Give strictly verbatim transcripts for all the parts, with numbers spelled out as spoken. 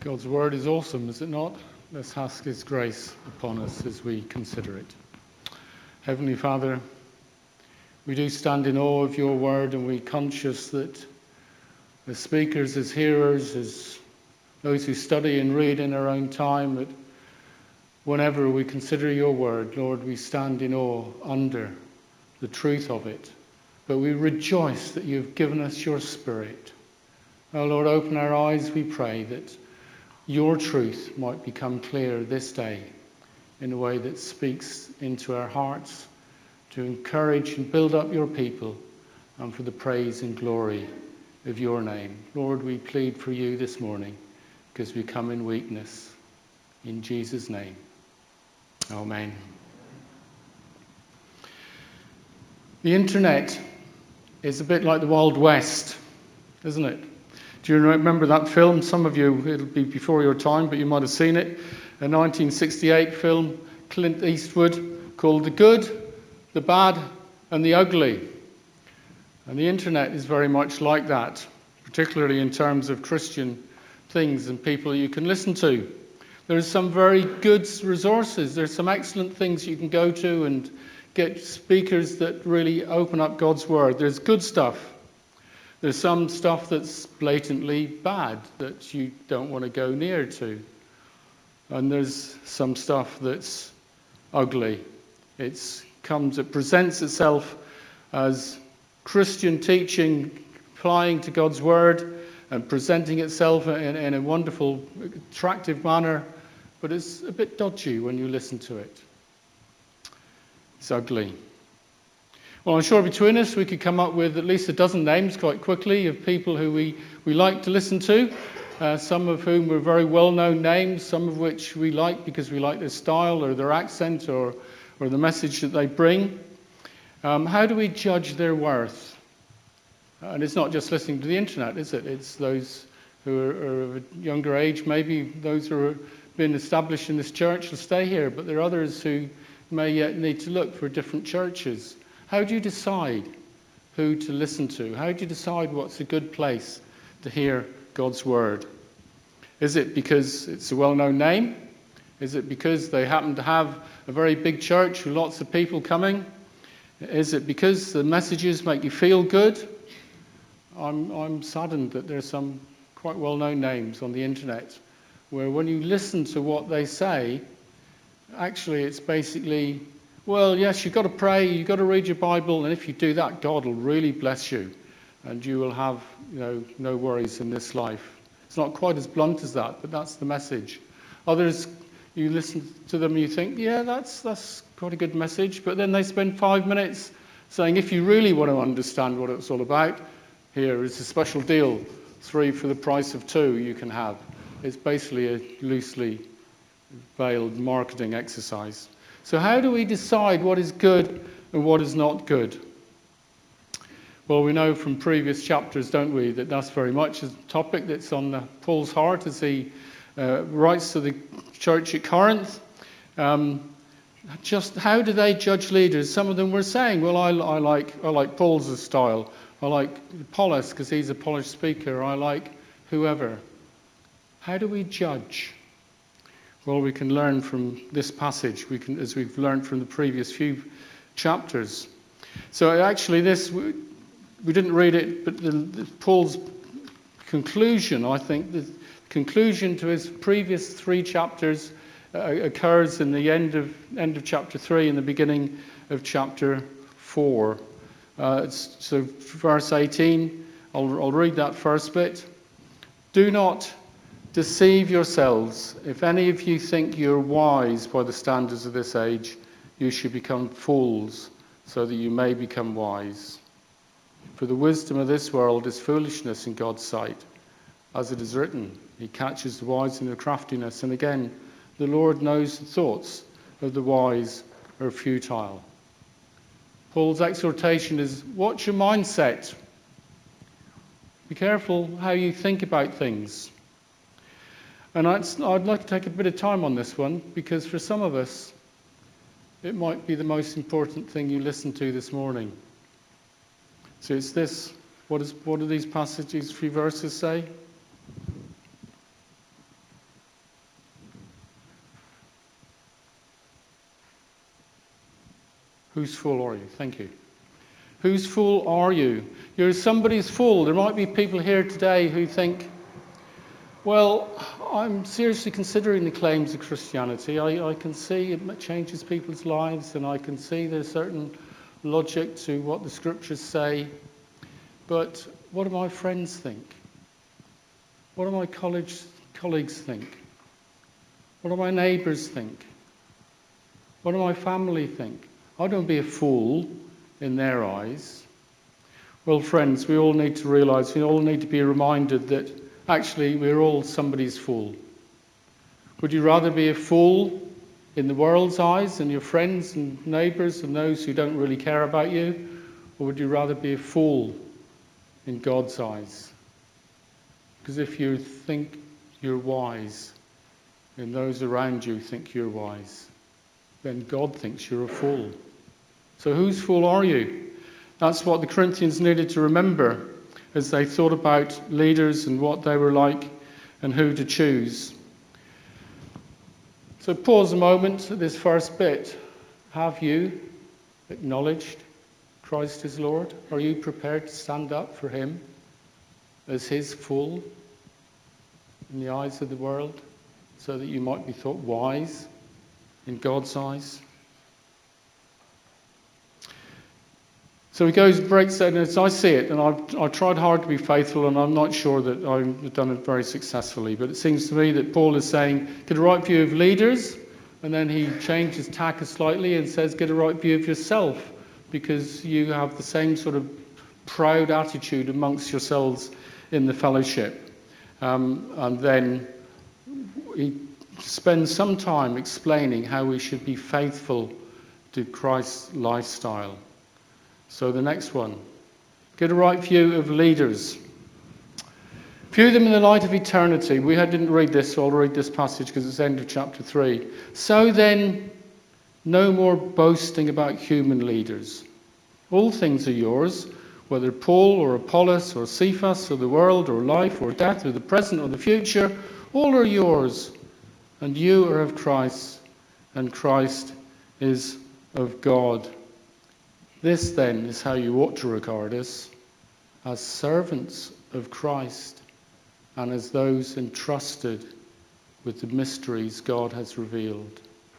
God's word is awesome, is it not? Let's ask his grace upon us as we consider it. Heavenly Father, we do stand in awe of your word, and we're conscious that as speakers, as hearers, as those who study and read in our own time, that whenever we consider your word, Lord, we stand in awe under the truth of it. But we rejoice that you've given us your Spirit. Oh Lord, open our eyes, we pray, that your truth might become clear this day in a way that speaks into our hearts to encourage and build up your people and for the praise and glory of your name. Lord, we plead for you this morning because we come in weakness. In Jesus' name. Amen. The internet is a bit like the Wild West, isn't it? Do you remember that film? Some of you, it'll be before your time, but you might have seen it. A nineteen sixty-eight film, Clint Eastwood, called The Good, the Bad, and the Ugly. And the internet is very much like that, particularly in terms of Christian things and people you can listen to. There's some very good resources. There's some excellent things you can go to and get speakers that really open up God's word. There's good stuff. There's some stuff that's blatantly bad that you don't want to go near to. And there's some stuff that's ugly. It's comes, it presents itself as Christian teaching, applying to God's word and presenting itself in, in a wonderful, attractive manner, but it's a bit dodgy when you listen to it. It's ugly. Well, I'm sure between us we could come up with at least a dozen names quite quickly of people who we, we like to listen to, uh, some of whom are very well-known names, some of which we like because we like their style or their accent or, or the message that they bring. Um, how do we judge their worth? And it's not just listening to the internet, is it? It's those who are, are of a younger age, maybe those who have been established in this church will stay here, but there are others who may yet need to look for different churches. How do you decide who to listen to? How do you decide what's a good place to hear God's word? Is it because it's a well-known name? Is it because they happen to have a very big church with lots of people coming? Is it because the messages make you feel good? I'm, I'm saddened that there's some quite well-known names on the internet where when you listen to what they say, actually it's basically, well, yes, you've got to pray, you've got to read your Bible, and if you do that, God will really bless you, and you will have, you know, no worries in this life. It's not quite as blunt as that, but that's the message. Others, you listen to them and you think, yeah, that's that's quite a good message, but then they spend five minutes saying, if you really want to understand what it's all about, here is a special deal, three for the price of two you can have. It's basically a loosely veiled marketing exercise. So how do we decide what is good and what is not good? Well, we know from previous chapters, don't we, that that's very much a topic that's on the, Paul's heart as he uh, writes to the church at Corinth. Um, just how do they judge leaders? Some of them were saying, well, I, I like I like Paul's style. I like Apollos because he's a polished speaker. I like whoever. How do we judge? Well, we can learn from this passage, we can, as we've learned from the previous few chapters. So actually this, we, we didn't read it, but the, the, Paul's conclusion, I think, the conclusion to his previous three chapters uh, occurs in the end of end of chapter three and the beginning of chapter four. Uh, it's, so verse eighteen, I'll, I'll read that first bit. Do not deceive yourselves. If any of you think you're wise by the standards of this age, you should become fools, so that you may become wise. For the wisdom of this world is foolishness in God's sight. As it is written, he catches the wise in their craftiness. And again, the Lord knows the thoughts of the wise are futile. Paul's exhortation is, watch your mindset. Be careful how you think about things. And I'd, I'd like to take a bit of time on this one, because for some of us, it might be the most important thing you listen to this morning. So it's this. What, is, what do these passages, few verses say? Whose fool are you? Thank you. Whose fool are you? You're somebody's fool. There might be people here today who think, well, I'm seriously considering the claims of Christianity. I, I can see it changes people's lives, and I can see there's certain logic to what the scriptures say. But what do my friends think? What do my college colleagues think? What do my neighbours think? What do my family think? I don't be a fool in their eyes. Well, friends, we all need to realise, we all need to be reminded that actually we're all somebody's fool. Would you rather be a fool in the world's eyes and your friends and neighbours and those who don't really care about you? Or would you rather be a fool in God's eyes? Because if you think you're wise and those around you think you're wise, then God thinks you're a fool. So whose fool are you? That's what the Corinthians needed to remember as they thought about leaders and what they were like and who to choose. So pause a moment at this first bit. Have you acknowledged Christ as Lord? Are you prepared to stand up for him as his fool in the eyes of the world so that you might be thought wise in God's eyes? So he goes, breaks that, and as I see it, and I've, I've tried hard to be faithful, and I'm not sure that I've done it very successfully, but it seems to me that Paul is saying, get a right view of leaders, and then he changes tack slightly and says, get a right view of yourself, because you have the same sort of proud attitude amongst yourselves in the fellowship. Um, and then he spends some time explaining how we should be faithful to Christ's lifestyle. So the next one, get a right view of leaders. View them in the light of eternity. We didn't read this, so I'll read this passage because it's the end of chapter three. So then, no more boasting about human leaders. All things are yours, whether Paul or Apollos or Cephas or the world or life or death or the present or the future, all are yours. And you are of Christ, and Christ is of God. This, then, is how you ought to regard us, as servants of Christ and as those entrusted with the mysteries God has revealed.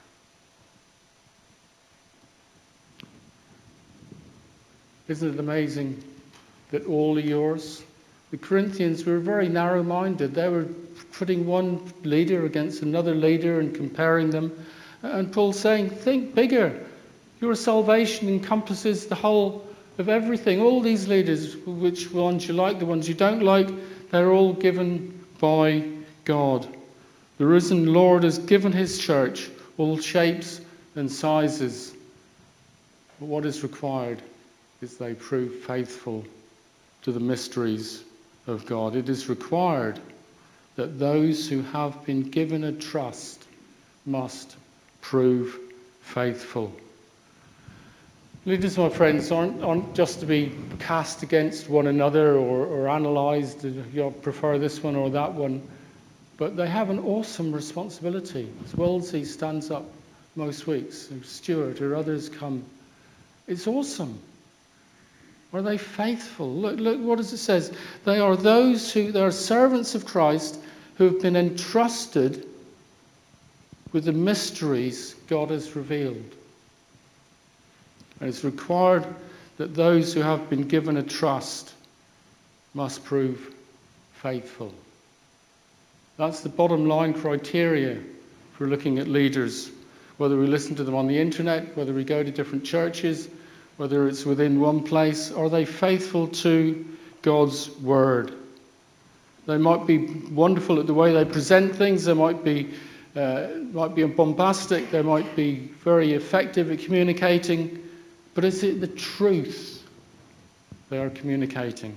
Isn't it amazing that all are yours? The Corinthians were very narrow-minded. They were putting one leader against another leader and comparing them. And Paul's saying, think bigger. Your salvation encompasses the whole of everything. All these leaders, which ones you like, the ones you don't like, they're all given by God. The risen Lord has given his church all shapes and sizes. But what is required is they prove faithful to the mysteries of God. It is required that those who have been given a trust must prove faithful. Leaders, my friends, aren't, aren't just to be cast against one another or, or analysed, you prefer this one or that one, but they have an awesome responsibility. As Wellesley stands up most weeks, or Stuart or others come, it's awesome. Are they faithful? Look, look what does it says? They are those who, they are servants of Christ who have been entrusted with the mysteries God has revealed. And it's required that those who have been given a trust must prove faithful. That's the bottom line criteria for looking at leaders. Whether we listen to them on the internet, whether we go to different churches, whether it's within one place, are they faithful to God's word? They might be wonderful at the way they present things. They might be, uh, might be bombastic. They might be very effective at communicating. But is it the truth they are communicating?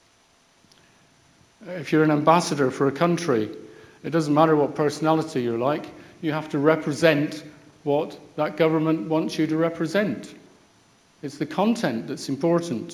If you're an ambassador for a country, it doesn't matter what personality you're like. You have to represent what that government wants you to represent. It's the content that's important.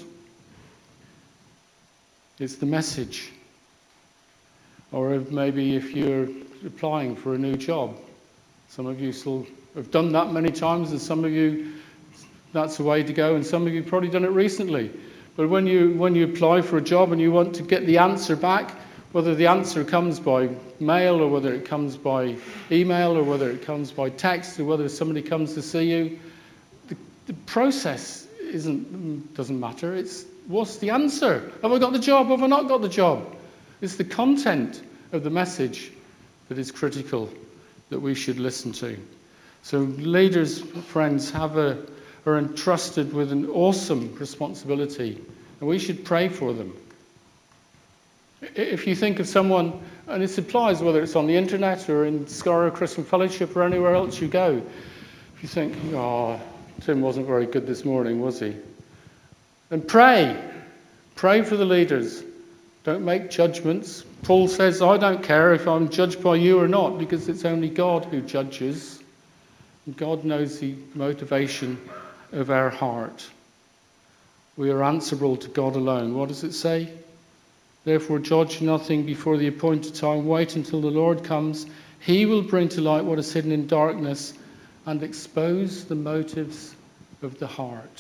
It's the message. Or if maybe if you're applying for a new job. Some of you still have done that many times, and some of you that's the way to go, and some of you have probably done it recently. But when you when you apply for a job and you want to get the answer back, whether the answer comes by mail or whether it comes by email or whether it comes by text or whether somebody comes to see you, the, the process isn't doesn't matter. It's what's the answer? Have I got the job? Have I not got the job? It's the content of the message that is critical, that we should listen to. So leaders, friends, have a are entrusted with an awesome responsibility, and we should pray for them. If you think of someone, and this applies whether it's on the internet or in Scarborough Christian Fellowship or anywhere else you go, if you think, oh, Tim wasn't very good this morning, was he? Then pray. Pray for the leaders. Don't make judgments. Paul says, I don't care if I'm judged by you or not, because it's only God who judges. And God knows the motivation of our heart. We are answerable to God alone. What does it say? Therefore judge nothing before the appointed time. Wait until the Lord comes. He will bring to light what is hidden in darkness and expose the motives of the heart.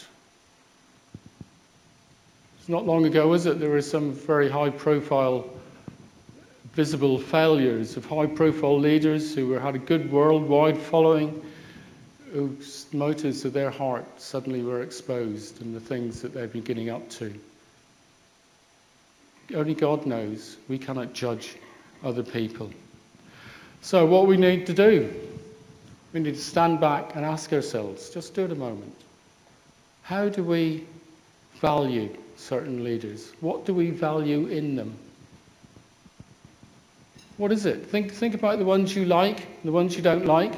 It's not long ago, is it? There were some very high-profile, visible failures of high-profile leaders who had a good worldwide following, whose motives of their heart suddenly were exposed and the things that they've been getting up to. Only God knows. We cannot judge other people. So what we need to do, we need to stand back and ask ourselves, just do it a moment, how do we value certain leaders? What do we value in them? What is it? Think, think about the ones you like, the ones you don't like.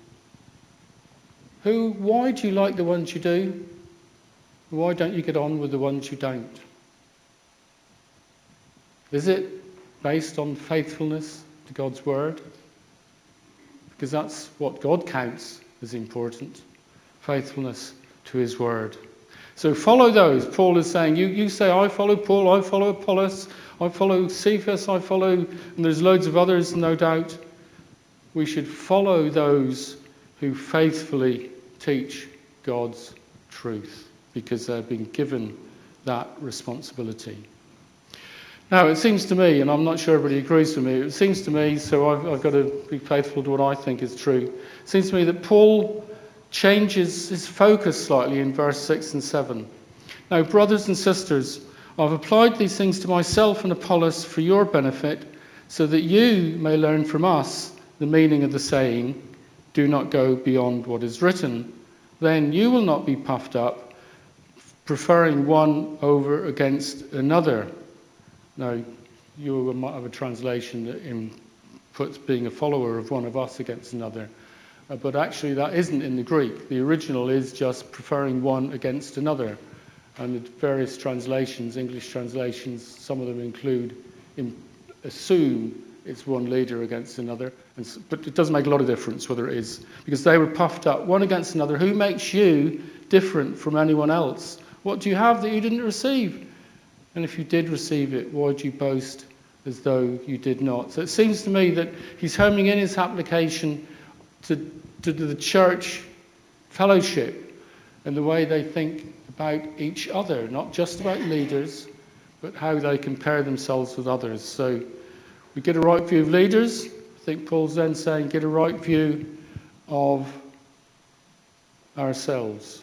Who, why do you like the ones you do? Why don't you get on with the ones you don't? Is it based on faithfulness to God's word? Because that's what God counts as important. Faithfulness to his word. So follow those. Paul is saying, you, you say, I follow Paul, I follow Apollos, I follow Cephas, I follow, and there's loads of others, no doubt. We should follow those who faithfully teach God's truth, because they've been given that responsibility. Now, it seems to me, and I'm not sure everybody agrees with me, it seems to me, so I've, I've got to be faithful to what I think is true. It seems to me that Paul changes his focus slightly in verse six and seven. Now, brothers and sisters, I've applied these things to myself and Apollos for your benefit, so that you may learn from us the meaning of the saying, do not go beyond what is written. Then you will not be puffed up, preferring one over against another. Now, you might have a translation that in, puts being a follower of one of us against another. Uh, but actually that isn't in the Greek. The original is just preferring one against another. And the various translations, English translations, some of them include, in, assume it's one leader against another. And, but it doesn't make a lot of difference whether it is. Because they were puffed up, one against another. Who makes you different from anyone else? What do you have that you didn't receive? And if you did receive it, why do you boast as though you did not? So it seems to me that he's homing in his application to, to the church fellowship and the way they think about each other, not just about leaders, but how they compare themselves with others. So we get a right view of leaders. I think Paul's then saying get a right view of ourselves.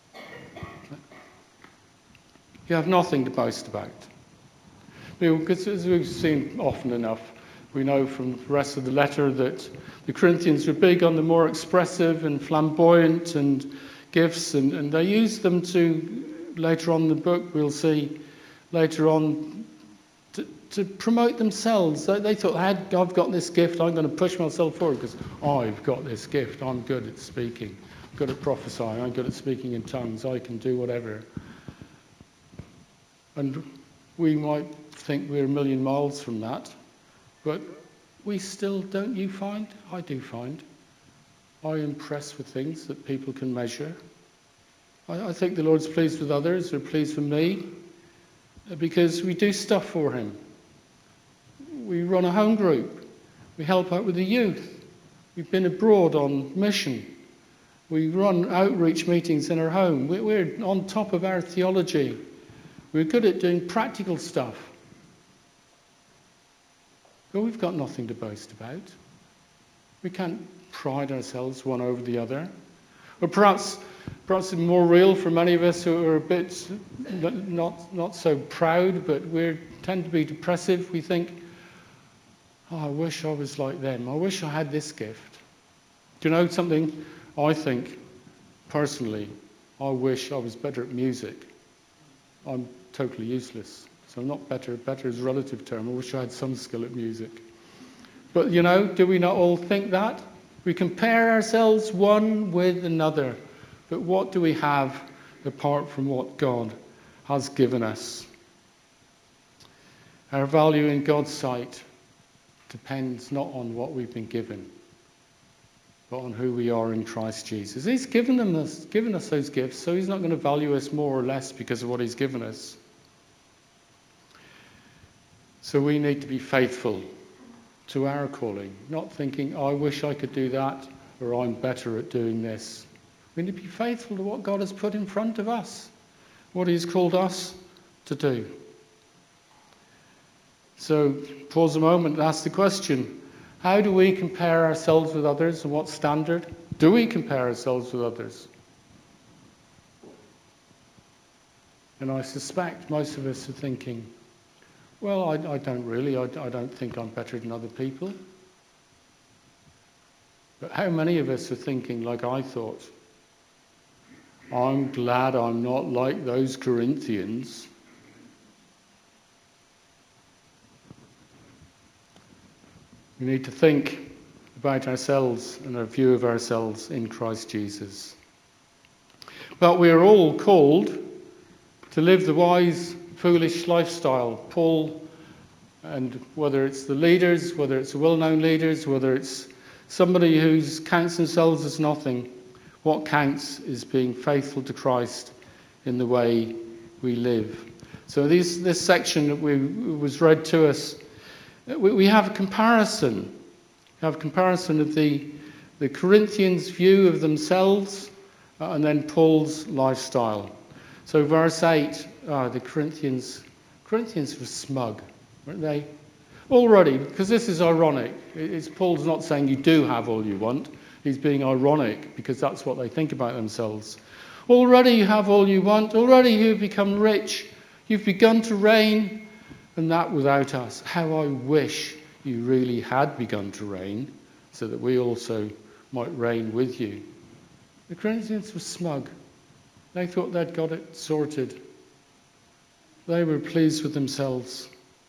You have nothing to boast about. Because as we've seen often enough, we know from the rest of the letter that the Corinthians were big on the more expressive and flamboyant and gifts, and, and they used them to, later on in the book, we'll see later on, to, to promote themselves. They, they thought, I've got this gift, I'm going to push myself forward because I've got this gift, I'm good at speaking, I'm good at prophesying, I'm good at speaking in tongues, I can do whatever. And we might think we're a million miles from that, but we still, don't you find? I do find. I impress with things that people can measure. I, I think the Lord's pleased with others, or pleased with me, because we do stuff for him. We run a home group. We help out with the youth. We've been abroad on mission. We run outreach meetings in our home. We're on top of our theology. We're good at doing practical stuff. But we've got nothing to boast about. We can't pride ourselves one over the other. Or perhaps, perhaps it's more real for many of us who are a bit not, not so proud, but we tend to be depressive. We think, oh, I wish I was like them. I wish I had this gift. Do you know something? I think, personally, I wish I was better at music. I'm totally useless. So I'm not better. Better is a relative term. I wish I had some skill at music. But, you know, do we not all think that? We compare ourselves one with another. But what do we have apart from what God has given us? Our value in God's sight depends not on what we've been given, but on who we are in Christ Jesus. He's given, them us, given us those gifts, so he's not going to value us more or less because of what he's given us. So we need to be faithful to our calling, not thinking, oh, I wish I could do that, or I'm better at doing this. We need to be faithful to what God has put in front of us, what he's called us to do. So pause a moment and ask the question, how do we compare ourselves with others, and what standard? Do we compare ourselves with others? And I suspect most of us are thinking, well, I, I don't really, I, I don't think I'm better than other people. But how many of us are thinking like I thought? I'm glad I'm not like those Corinthians. We need to think about ourselves and our view of ourselves in Christ Jesus. But we are all called to live the wise, foolish lifestyle. Paul, and whether it's the leaders, whether it's the well-known leaders, whether it's somebody who counts themselves as nothing, what counts is being faithful to Christ in the way we live. So these, this section that we, was read to us, we, we have a comparison. We have a comparison of the, the Corinthians' view of themselves uh, and then Paul's lifestyle. So verse eight, uh, the Corinthians, Corinthians were smug, weren't they? Already, because this is ironic. It's, Paul's not saying you do have all you want. He's being ironic because that's what they think about themselves. Already you have all you want. Already you've become rich. You've begun to reign, and that without us. How I wish you really had begun to reign so that we also might reign with you. The Corinthians were smug. They thought they'd got it sorted. They were pleased with themselves.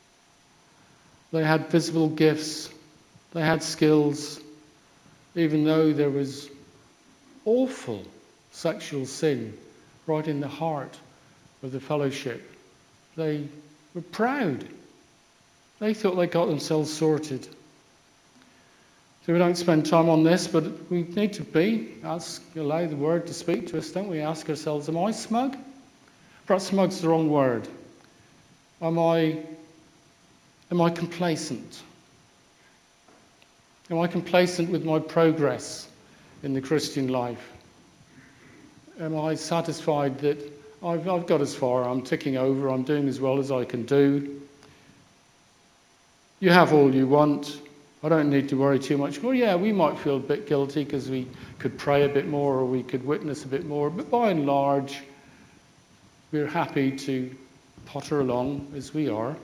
They had visible gifts. They had skills. Even though there was awful sexual sin right in the heart of the fellowship, they were proud. They thought they got themselves sorted. So we don't spend time on this, but we need to be, ask, allow the word to speak to us, don't we? Ask ourselves, am I smug? Perhaps smug's the wrong word. Am I, am I complacent? Am I complacent with my progress in the Christian life? Am I satisfied that I've, I've got as far, I'm ticking over, I'm doing as well as I can do? You have all you want. I don't need to worry too much. Well, yeah, we might feel a bit guilty because we could pray a bit more or we could witness a bit more, but by and large, we're happy to potter along as we are.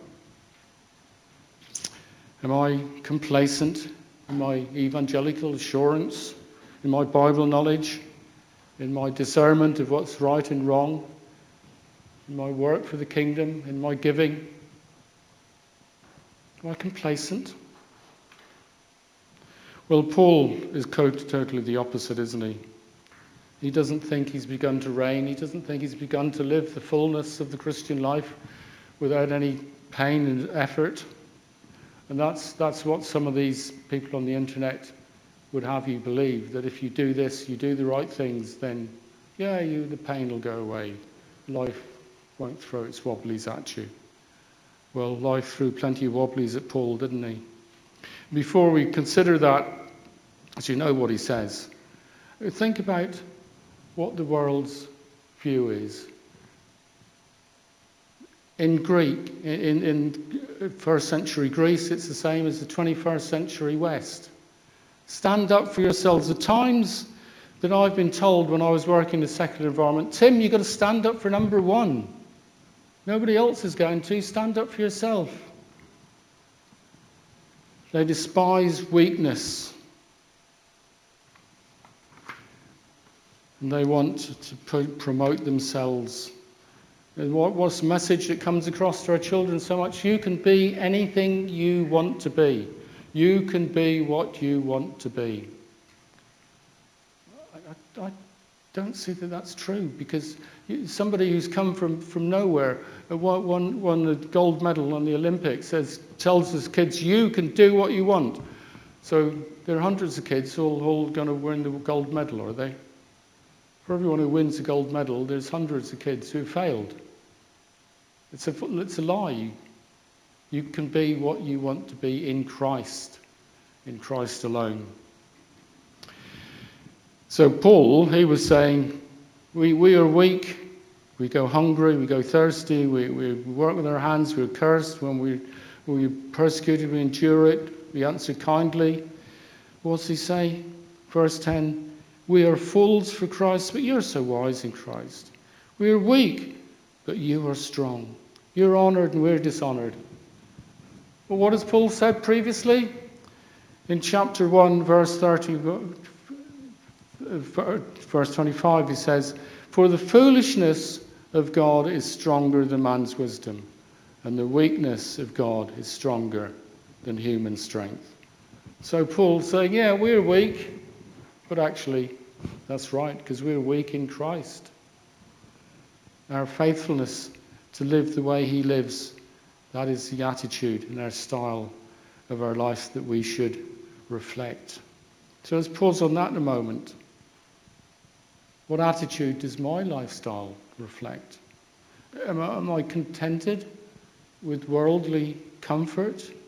Am I complacent in my evangelical assurance, in my Bible knowledge, in my discernment of what's right and wrong, in my work for the kingdom, in my giving? Am I complacent? Well, Paul is totally the opposite, isn't he? He doesn't think he's begun to reign. He doesn't think he's begun to live the fullness of the Christian life without any pain and effort. And that's that's what some of these people on the internet would have you believe, that if you do this, you do the right things, then, yeah, you the pain will go away. Life won't throw its wobblies at you. Well, life threw plenty of wobblies at Paul, didn't he? Before we consider that, as you know what he says, Think about what the world's view is. In Greek, in, in first century Greece, it's the same as the twenty-first century West. Stand up for yourselves. The times that I've been told when I was working in a secular environment, Tim, you've got to stand up for number one. Nobody else is going to. Stand up for yourself. They despise weakness. And they want to pr- promote themselves. And what, what's the message that comes across to our children so much? You can be anything you want to be. You can be what you want to be. I, I, I don't see that that's true, because somebody who's come from, from nowhere, won, won the gold medal on the Olympics, says, tells his kids, you can do what you want. So there are hundreds of kids all, all going to win the gold medal, are they? For everyone who wins a gold medal, there's hundreds of kids who failed. It's a, it's a lie. You can be what you want to be in Christ, in Christ alone. So Paul, he was saying, we, we are weak, we go hungry, we go thirsty, we, we work with our hands, we're cursed. When we, we're persecuted, we endure it, we answer kindly. What's he say? Verse ten, we are fools for Christ, but you're so wise in Christ. We are weak, but you are strong. You're honoured and we're dishonoured. Well, what has Paul said previously? In chapter one, verse thirty, verse twenty-five, he says, for the foolishness of God is stronger than man's wisdom, and the weakness of God is stronger than human strength. So Paul's saying, yeah, we're weak, but actually, that's right, because we're weak in Christ. Our faithfulness to live the way he lives, that is the attitude and our style of our life that we should reflect. So let's pause on that in a moment. What attitude does my lifestyle reflect? Am I, am I contented with worldly comfort